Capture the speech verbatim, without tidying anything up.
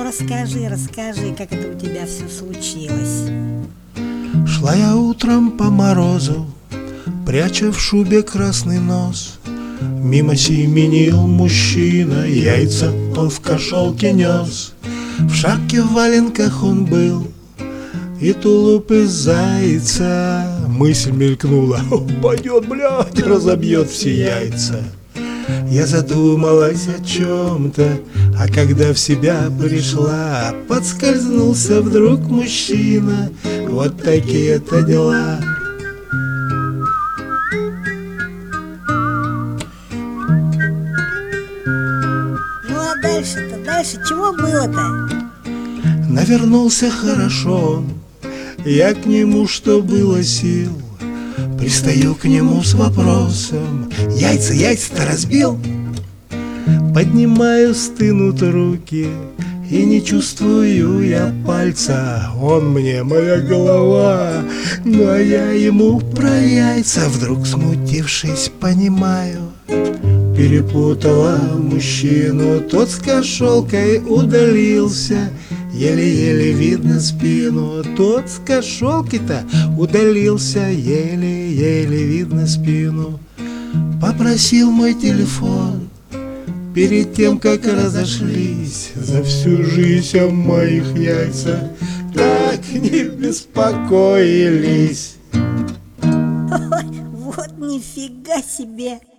расскажи, расскажи, как это у тебя все случилось. Шла я утром по морозу, пряча в шубе красный нос. Мимо семенил мужчина, яйца он в кошелке нес. В шапке, в валенках он был, и тулуп из зайца. Мысль мелькнула: упадет, блядь, разобьет все яйца. Я задумалась о чем-то, а когда в себя пришла, подскользнулся вдруг мужчина. Вот такие-то дела. Ну а дальше-то, дальше чего было-то? Навернулся хорошо я к нему, что было сил. Пристаю к нему с вопросом: яйца, яйца-то разбил? Поднимаю, стынут руки, и не чувствую я пальца. Он мне моя голова, ну а я ему про яйца. Вдруг, смутившись, понимаю, перепутала мужчину. Тот с кошелкой удалился, еле-еле видно спину. Тот с кошелки-то удалился, еле-еле видно спину. Попросил мой телефон перед тем, как разошлись. За всю жизнь о моих яйцах так не беспокоились. Ой, вот нифига себе!